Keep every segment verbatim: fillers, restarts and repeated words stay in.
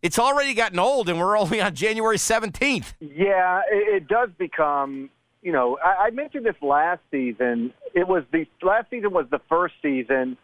it's already gotten old, and we're only on January seventeenth. Yeah, it, it does become, you know, I, I mentioned this last season. It was the last season was the first season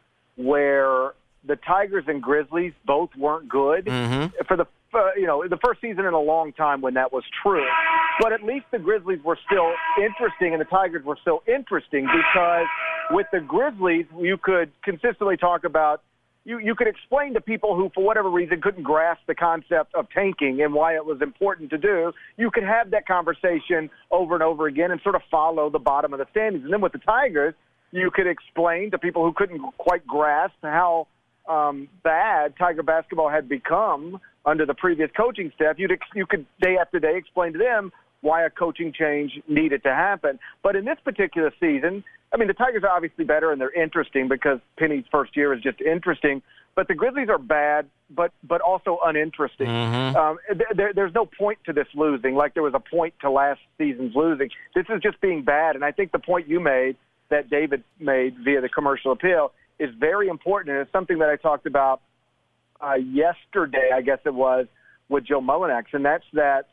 where the Tigers and Grizzlies both weren't good Mm-hmm. for the, uh, you know, the first season in a long time when that was true. But at least the Grizzlies were still interesting and the Tigers were still interesting because with the Grizzlies, you could consistently talk about, you, you could explain to people who, for whatever reason, couldn't grasp the concept of tanking and why it was important to do. You could have that conversation over and over again and sort of follow the bottom of the standings. And then with the Tigers, you could explain to people who couldn't quite grasp how um, bad Tiger basketball had become under the previous coaching staff. You'd ex- you could day after day explain to them why a coaching change needed to happen. But in this particular season, I mean, the Tigers are obviously better and they're interesting because Penny's first year is just interesting. But the Grizzlies are bad, but but also uninteresting. Mm-hmm. Um, there, there's no point to this losing, like there was a point to last season's losing. This is just being bad. And I think the point you made, that David made via the commercial appeal, is very important. And it's something that I talked about uh, yesterday, I guess it was, with Joe Mullinax. And that's that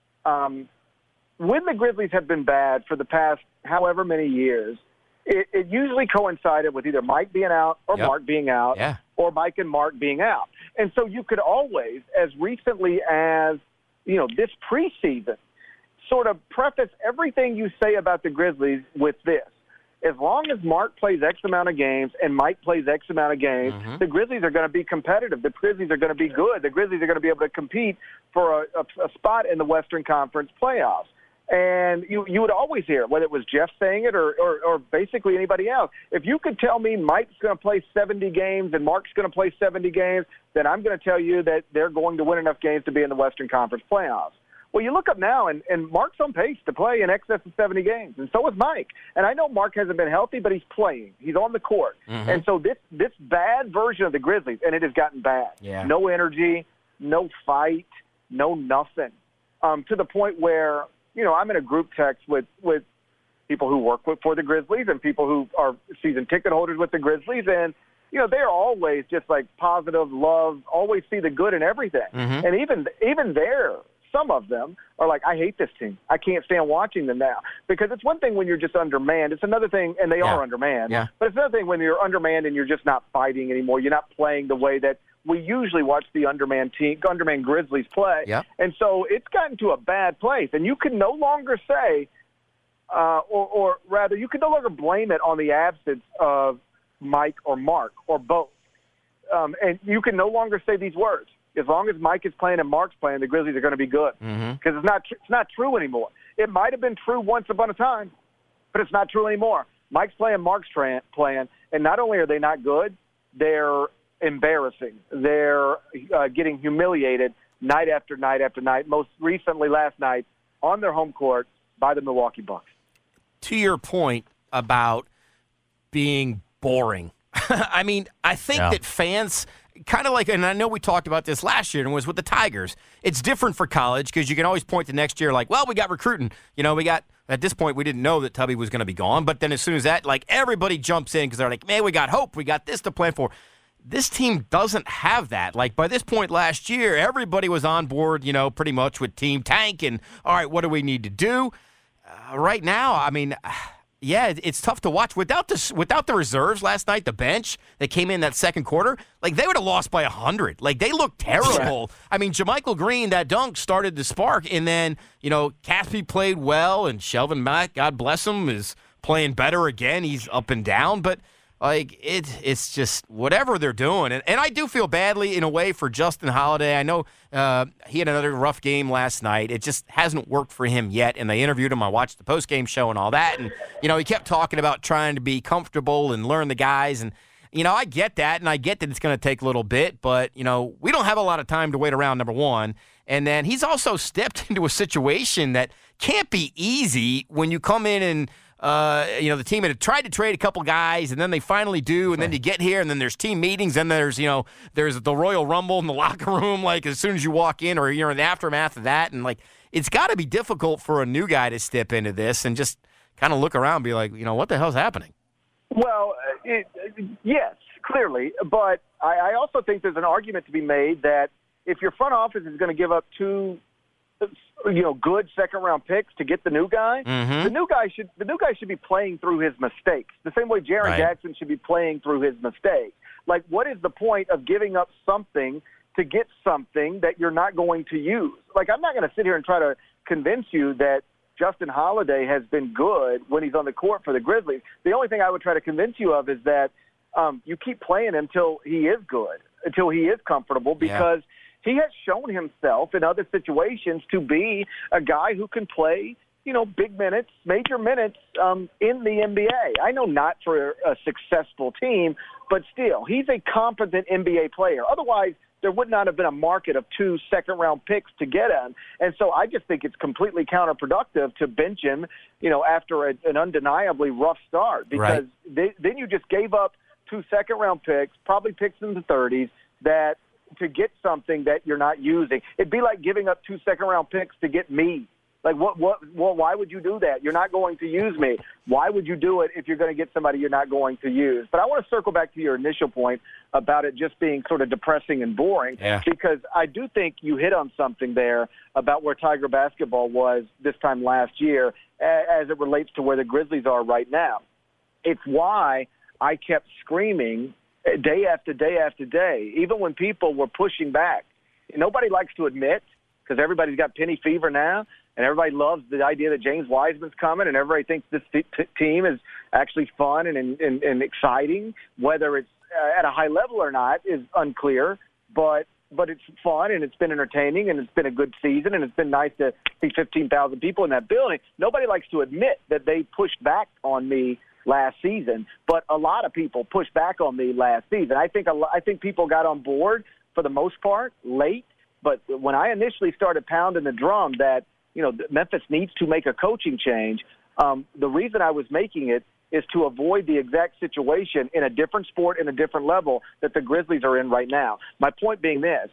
um, when the Grizzlies have been bad for the past however many years, it, it usually coincided with either Mike being out or Yep. Mark being out Yeah. or Mike and Mark being out. And so you could always, as recently as, you know, this preseason, sort of preface everything you say about the Grizzlies with this. As long as Mark plays X amount of games and Mike plays X amount of games, Mm-hmm. the Grizzlies are going to be competitive. The Grizzlies are going to be good. The Grizzlies are going to be able to compete for a, a, a spot in the Western Conference playoffs. And you you would always hear, whether it was Jeff saying it or, or, or basically anybody else, if you could tell me Mike's going to play seventy games and Mark's going to play seventy games, then I'm going to tell you that they're going to win enough games to be in the Western Conference playoffs. Well, you look up now, and, and Mark's on pace to play in excess of seventy games, and so is Mike. And I know Mark hasn't been healthy, but he's playing. He's on the court. Mm-hmm. And so this, this bad version of the Grizzlies, and it has gotten bad. Yeah. No energy, no fight, no nothing, um, to the point where, you know, I'm in a group text with, with people who work with, for the Grizzlies and people who are season ticket holders with the Grizzlies, and you know, they're always just like positive, love, always see the good in everything. Mm-hmm. And even even there, some of them are like, I hate this team. I can't stand watching them now. Because it's one thing when you're just undermanned. It's another thing, and they Yeah. are undermanned. Yeah. But it's another thing when you're undermanned and you're just not fighting anymore. You're not playing the way that we usually watch the undermanned team, undermanned Grizzlies play. Yeah. And so it's gotten to a bad place. And you can no longer say, uh, or, or rather, you can no longer blame it on the absence of Mike or Mark or both. Um, and you can no longer say these words. As long as Mike is playing and Mark's playing, the Grizzlies are going to be good. Because Mm-hmm. it's not tr- it's not true anymore. It might have been true once upon a time, but it's not true anymore. Mike's playing, Mark's tra- playing, and not only are they not good, they're embarrassing. They're uh, getting humiliated night after night after night, most recently last night on their home court by the Milwaukee Bucks. To your point about being boring, I mean, I think Yeah. that fans kind of like, and I know we talked about this last year and it was with the Tigers. It's different for college because you can always point to next year like, well, we got recruiting. You know, we got, at this point, we didn't know that Tubby was going to be gone. But then as soon as that, like, everybody jumps in because they're like, man, we got hope. We got this to plan for. This team doesn't have that. Like, by this point last year, everybody was on board, you know, pretty much with Team Tank and, all right, what do we need to do? Uh, right now, I mean, yeah, it- it's tough to watch. Without the, without the reserves last night, the bench that came in that second quarter, like, they would have lost by one hundred. Like, they looked terrible. I mean, JaMychal Green, that dunk started the spark, and then, you know, Caspi played well, and Shelvin Mack, God bless him, is playing better again. He's up and down, but like, it, it's just whatever they're doing. And, and I do feel badly in a way for Justin Holiday. I know uh, he had another rough game last night. It just hasn't worked for him yet. And they interviewed him. I watched the postgame show and all that. And, you know, he kept talking about trying to be comfortable and learn the guys. And, you know, I get that. And I get that it's going to take a little bit. But, you know, we don't have a lot of time to wait around, number one. And then he's also stepped into a situation that can't be easy when you come in and, Uh, you know, the team had tried to trade a couple guys, and then they finally do, and then you get here, and then there's team meetings, then there's, you know, there's the Royal Rumble in the locker room, like, as soon as you walk in, or you're in the aftermath of that, and, like, it's got to be difficult for a new guy to step into this and just kind of look around and be like, you know, what the hell's happening? Well, it, yes, clearly. But I, I also think there's an argument to be made that if your front office is going to give up two, you know, good second-round picks to get the new guy, mm-hmm. the new guy should the new guy should be playing through his mistakes. The same way Jaren right. Jackson should be playing through his mistakes. Like, what is the point of giving up something to get something that you're not going to use? Like, I'm not going to sit here and try to convince you that Justin Holiday has been good when he's on the court for the Grizzlies. The only thing I would try to convince you of is that um, you keep playing him until he is good, until he is comfortable, because yeah. he has shown himself in other situations to be a guy who can play, you know, big minutes, major minutes um, in the N B A. I know not for a successful team, but still, he's a competent N B A player. Otherwise, there would not have been a market of two second-round picks to get him. And so I just think it's completely counterproductive to bench him, you know, after a, an undeniably rough start, because right. they, then you just gave up two second-round picks, probably picks in the thirties, that to get something that you're not using. It'd be like giving up two second-round picks to get me. Like, what, what, well, why would you do that? You're not going to use me. Why would you do it if you're going to get somebody you're not going to use? But I want to circle back to your initial point about it just being sort of depressing and boring, yeah. because I do think you hit on something there about where Tiger basketball was this time last year as it relates to where the Grizzlies are right now. It's why I kept screaming day after day after day, even when people were pushing back. Nobody likes to admit, because everybody's got penny fever now, and everybody loves the idea that James Wiseman's coming, and everybody thinks this t- t- team is actually fun and, and, and exciting. Whether it's uh, at a high level or not is unclear, but but it's fun, and it's been entertaining, and it's been a good season, and it's been nice to see fifteen thousand people in that building. Nobody likes to admit that they pushed back on me last season, but a lot of people pushed back on me last season. I think a lo- I think people got on board for the most part late, but when I initially started pounding the drum that, you know, Memphis needs to make a coaching change, um, the reason I was making it is to avoid the exact situation in a different sport and a different level that the Grizzlies are in right now. My point being this: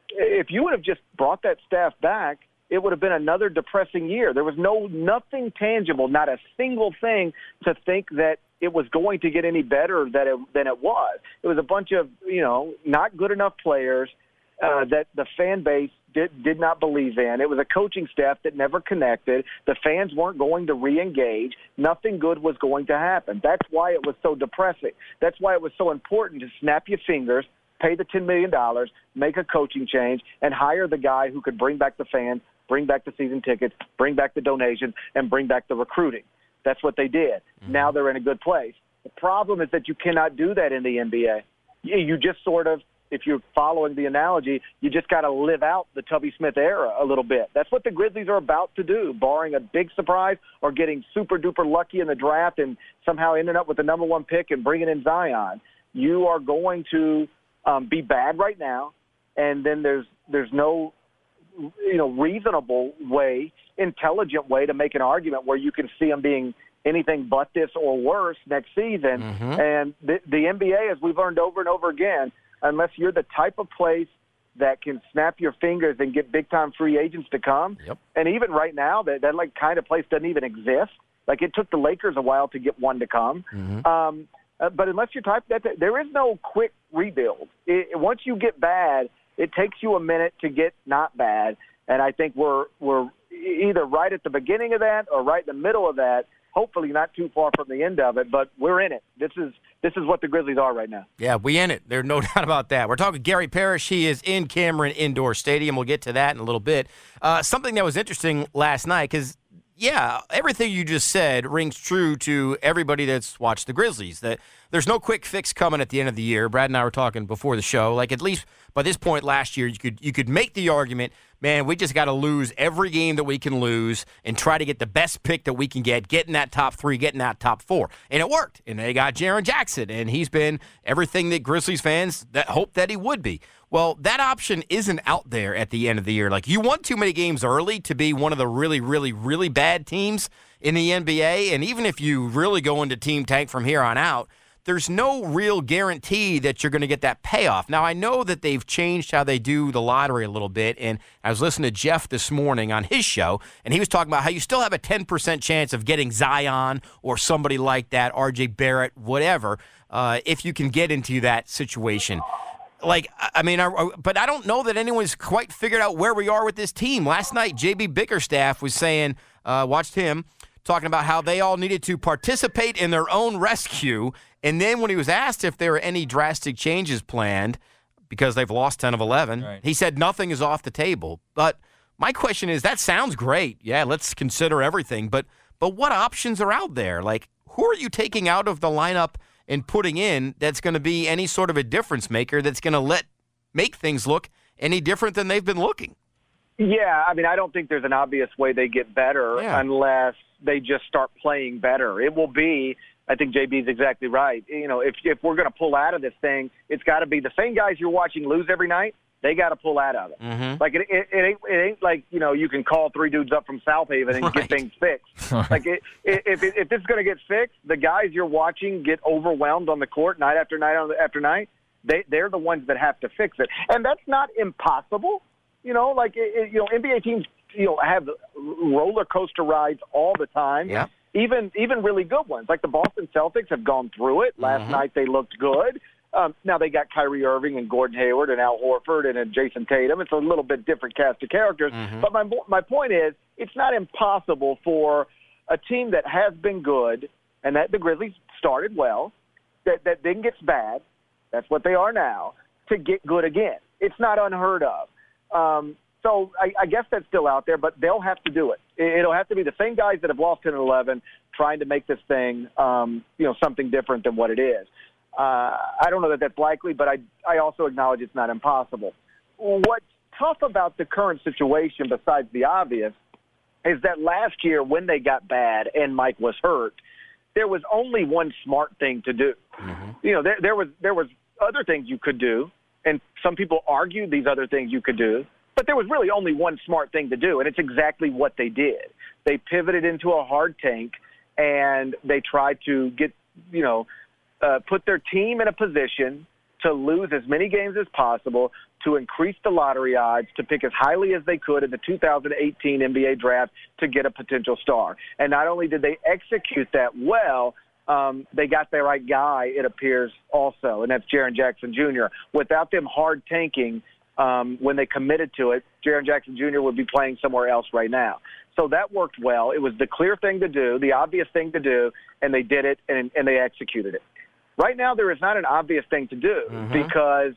if you would have just brought that staff back, it would have been another depressing year. There was no nothing tangible, not a single thing to think that it was going to get any better than it, than it was. It was a bunch of, you know, not good enough players uh, that the fan base did, did not believe in. It was a coaching staff that never connected. The fans weren't going to re-engage. Nothing good was going to happen. That's why it was so depressing. That's why it was so important to snap your fingers, pay the ten million dollars, make a coaching change, and hire the guy who could bring back the fans, bring back the season tickets, bring back the donations, and bring back the recruiting. That's what they did. Mm-hmm. Now they're in a good place. The problem is that you cannot do that in the N B A. You just sort of, if you're following the analogy, you just got to live out the Tubby Smith era a little bit. That's what the Grizzlies are about to do, barring a big surprise or getting super-duper lucky in the draft and somehow ending up with the number one pick and bringing in Zion. You are going to um, be bad right now, and then there's there's no you know, reasonable way, intelligent way to make an argument where you can see them being anything but this or worse next season. Mm-hmm. And the, the N B A, as we've learned over and over again, unless you're the type of place that can snap your fingers and get big-time free agents to come, yep. and even right now, that, that like kind of place doesn't even exist. Like, it took the Lakers a while to get one to come. Mm-hmm. Um, uh, but unless you're type, that there is no quick rebuild. It, once you get bad, it takes you a minute to get not bad, and I think we're we're either right at the beginning of that or right in the middle of that. Hopefully, not too far from the end of it, but we're in it. This is this is what the Grizzlies are right now. Yeah, we in it. There's no doubt about that. We're talking Gary Parrish. He is in Cameron Indoor Stadium. We'll get to that in a little bit. Uh, something that was interesting last night, because yeah, everything you just said rings true to everybody that's watched the Grizzlies. That there's no quick fix coming at the end of the year. Brad and I were talking before the show. Like, at least by this point last year, you could you could make the argument, man, we just got to lose every game that we can lose and try to get the best pick that we can get, get in that top three, get in that top four. And it worked. And they got Jaren Jackson, and he's been everything that Grizzlies fans that hoped that he would be. Well, that option isn't out there at the end of the year. Like, you won too many games early to be one of the really, really, really bad teams in the N B A. And even if you really go into team tank from here on out, there's no real guarantee that you're going to get that payoff. Now, I know that they've changed how they do the lottery a little bit, and I was listening to Jeff this morning on his show, and he was talking about how you still have a ten percent chance of getting Zion or somebody like that, R J Barrett, whatever, uh, if you can get into that situation. Like, I mean, I, but I don't know that anyone's quite figured out where we are with this team. Last night, J B Bickerstaff was saying, uh, watched him, talking about how they all needed to participate in their own rescue. And then when he was asked if there were any drastic changes planned because they've lost ten of eleven, right, he said nothing is off the table. But my question is, that sounds great. Yeah, let's consider everything. But but what options are out there? Like, who are you taking out of the lineup and putting in that's going to be any sort of a difference maker that's going to let make things look any different than they've been looking? Yeah, I mean, I don't think there's an obvious way they get better yeah. unless they just start playing better. It will be, I think J B's exactly right. You know, if if we're going to pull out of this thing, it's got to be the same guys you're watching lose every night. They got to pull out of it. Mm-hmm. Like it, it, it ain't it ain't like, you know, you can call three dudes up from South Haven and right. get things fixed. Right. Like it, it, if it, if this is going to get fixed, the guys you're watching get overwhelmed on the court night after night after night. They they're the ones that have to fix it, and that's not impossible. You know, like it, it, you know, N B A teams you know have roller coaster rides all the time. Yeah. Even even really good ones, like the Boston Celtics have gone through it. Last mm-hmm. night they looked good. Um, now they got Kyrie Irving and Gordon Hayward and Al Horford and, and Jason Tatum. It's a little bit different cast of characters. Mm-hmm. But my my point is, it's not impossible for a team that has been good and that the Grizzlies started well, that, that then gets bad, that's what they are now, to get good again. It's not unheard of. Um, so I, I guess that's still out there, but they'll have to do it. It'll have to be the same guys that have lost ten and eleven trying to make this thing um, you know, something different than what it is. Uh, I don't know that that's likely, but I, I also acknowledge it's not impossible. What's tough about the current situation, besides the obvious, is that last year when they got bad and Mike was hurt, there was only one smart thing to do. Mm-hmm. You know, there, there was there was other things you could do, and some people argued these other things you could do, but there was really only one smart thing to do, and it's exactly what they did. They pivoted into a hard tank, and they tried to get, you know, Uh, put their team in a position to lose as many games as possible, to increase the lottery odds, to pick as highly as they could in the two thousand eighteen N B A draft to get a potential star. And not only did they execute that well, um, they got the right guy, it appears, also, and that's Jaren Jackson Junior Without them hard tanking, um, when they committed to it, Jaren Jackson Junior would be playing somewhere else right now. So that worked well. It was the clear thing to do, the obvious thing to do, and they did it, and, and they executed it. Right now, there is not an obvious thing to do mm-hmm. because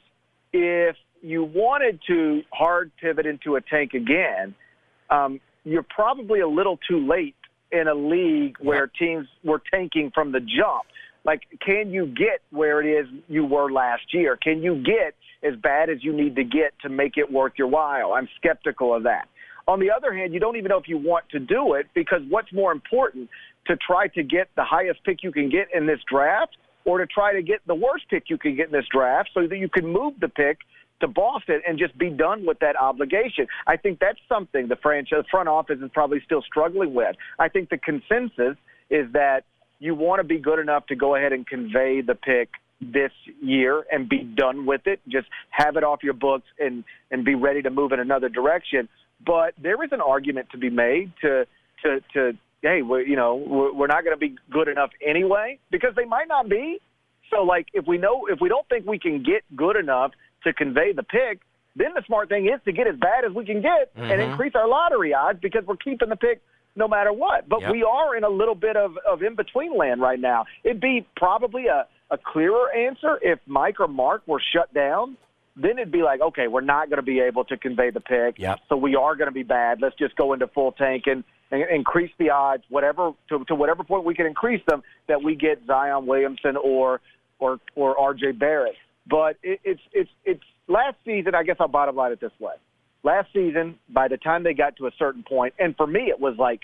if you wanted to hard pivot into a tank again, um, you're probably a little too late in a league where yep. teams were tanking from the jump. Like, can you get where it is you were last year? Can you get as bad as you need to get to make it worth your while? I'm skeptical of that. On the other hand, you don't even know if you want to do it because what's more important, to try to get the highest pick you can get in this draft or to try to get the worst pick you can get in this draft so that you can move the pick to Boston and just be done with that obligation. I think that's something the franchise front office is probably still struggling with. I think the consensus is that you want to be good enough to go ahead and convey the pick this year and be done with it. Just have it off your books and, and be ready to move in another direction. But there is an argument to be made to to to hey, we're, you know, we're, we're not going to be good enough anyway, because they might not be. So, like, if we know, if we don't think we can get good enough to convey the pick, then the smart thing is to get as bad as we can get mm-hmm. and increase our lottery odds because we're keeping the pick no matter what. But yep. we are in a little bit of, of in-between land right now. It'd be probably a, a clearer answer if Mike or Mark were shut down. Then it'd be like, okay, we're not going to be able to convey the pick, yep. so we are going to be bad. Let's just go into full tank and, and increase the odds, whatever to, to whatever point we can increase them, that we get Zion Williamson or or or R J Barrett. But it, it's it's it's last season. I guess I'll bottom line it this way: last season, by the time they got to a certain point, and for me, it was like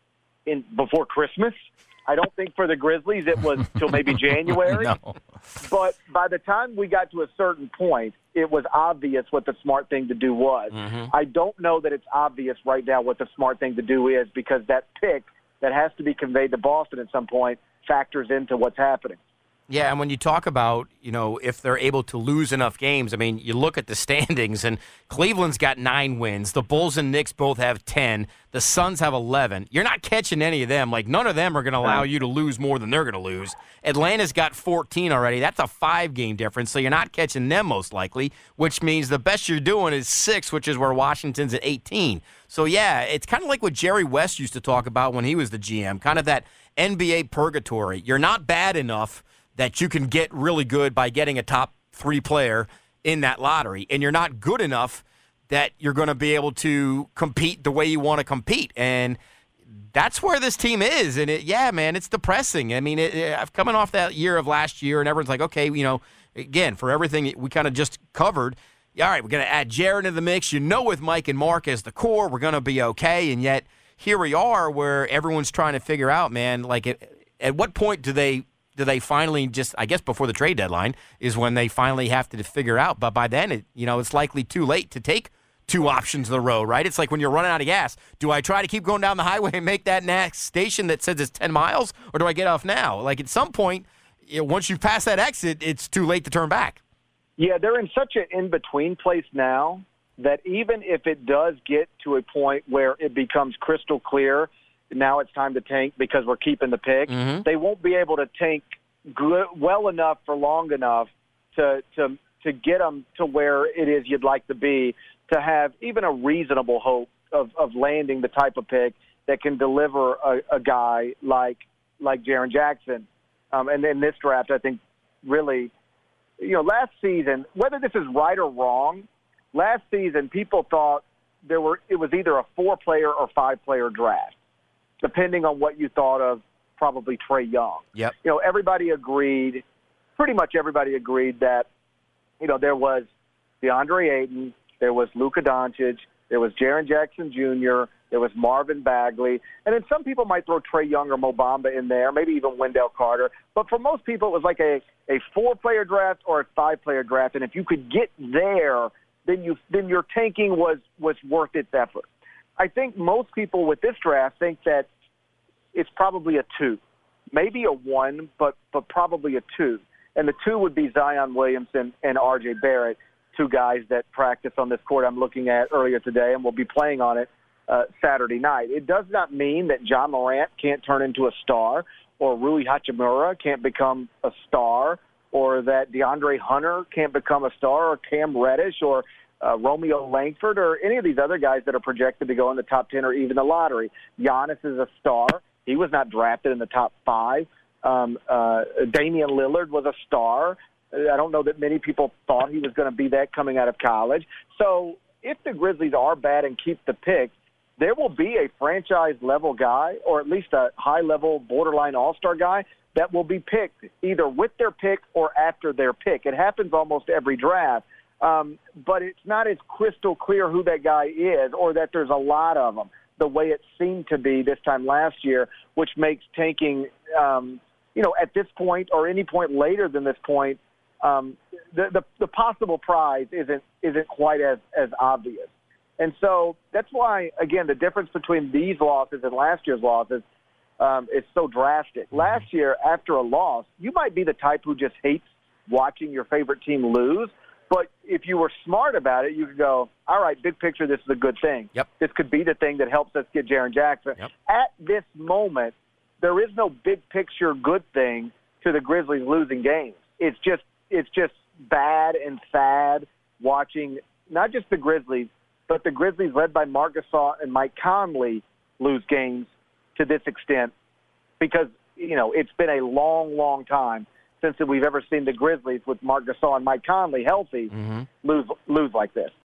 in before Christmas. I don't think for the Grizzlies it was till maybe January. No. But by the time we got to a certain point, it was obvious what the smart thing to do was. Mm-hmm. I don't know that it's obvious right now what the smart thing to do is, because that pick that has to be conveyed to Boston at some point factors into what's happening. Yeah, and when you talk about, you know, if they're able to lose enough games, I mean, you look at the standings, and Cleveland's got nine wins. The Bulls and Knicks both have ten. The Suns have eleven. You're not catching any of them. Like, none of them are going to allow you to lose more than they're going to lose. Atlanta's got fourteen already. That's a five-game difference, so you're not catching them most likely, which means the best you're doing is six, which is where Washington's at eighteen. So, yeah, it's kind of like what Jerry West used to talk about when he was the G M, kind of that N B A purgatory. You're not bad enough that you can get really good by getting a top three player in that lottery, and you're not good enough that you're going to be able to compete the way you want to compete. And that's where this team is. And, it, yeah, man, it's depressing. I mean, it, it, I've coming off that year of last year, and everyone's like, okay, you know, again, for everything we kind of just covered, all right, we're going to add Jared into the mix. You know, with Mike and Mark as the core, we're going to be okay. And yet here we are where everyone's trying to figure out, man, like at, at what point do they – do they finally just, I guess before the trade deadline is when they finally have to figure out. But by then, it, you know, it's likely too late to take two options in the row, right? It's like when you're running out of gas. Do I try to keep going down the highway and make that next station that says it's ten miles, or do I get off now? Like at some point, you know, once you pass that exit, it's too late to turn back. Yeah, they're in such an in-between place now that even if it does get to a point where it becomes crystal clear now it's time to tank because we're keeping the pick, mm-hmm. they won't be able to tank good, well enough for long enough to, to to get them to where it is you'd like to be, to have even a reasonable hope of, of landing the type of pick that can deliver a, a guy like like Jaren Jackson. Um, and in this draft, I think really, you know, last season, whether this is right or wrong, last season people thought there were it was either a four-player or five-player draft, depending on what you thought of probably Trae Young. Yep. You know, everybody agreed, pretty much everybody agreed that, you know, there was DeAndre Ayton, there was Luka Doncic, there was Jaren Jackson Junior, there was Marvin Bagley, and then some people might throw Trae Young or Mo Bamba in there, maybe even Wendell Carter. But for most people, it was like a, a four-player draft or a five-player draft, and if you could get there, then you then your tanking was, was worth its effort. I think most people with this draft think that it's probably a two, maybe a one, but but probably a two. And the two would be Zion Williamson and R J Barrett, two guys that practice on this court I'm looking at earlier today and will be playing on it uh, Saturday night. It does not mean that John Morant can't turn into a star, or Rui Hachimura can't become a star, or that DeAndre Hunter can't become a star, or Cam Reddish, or Uh, Romeo Langford, or any of these other guys that are projected to go in the top ten or even the lottery. Giannis is a star. He was not drafted in the top five. Um, uh, Damian Lillard was a star. I don't know that many people thought he was going to be that coming out of college. So if the Grizzlies are bad and keep the pick, there will be a franchise-level guy, or at least a high-level borderline all-star guy, that will be picked either with their pick or after their pick. It happens almost every draft. Um, but it's not as crystal clear who that guy is, or that there's a lot of them, the way it seemed to be this time last year, which makes tanking, um, you know, at this point or any point later than this point, um, the, the the possible prize isn't isn't quite as, as obvious. And so that's why, again, the difference between these losses and last year's losses um, is so drastic. Last year, after a loss, you might be the type who just hates watching your favorite team lose. But if you were smart about it, you could go, all right, big picture, this is a good thing. Yep. This could be the thing that helps us get Jaren Jackson. Yep. At this moment, there is no big picture good thing to the Grizzlies losing games. It's just it's just bad and sad watching not just the Grizzlies, but the Grizzlies led by Marc Gasol and Mike Conley lose games to this extent, because, you know, it's been a long, long time since we've ever seen the Grizzlies with Marc Gasol and Mike Conley healthy mm-hmm. lose lose like this.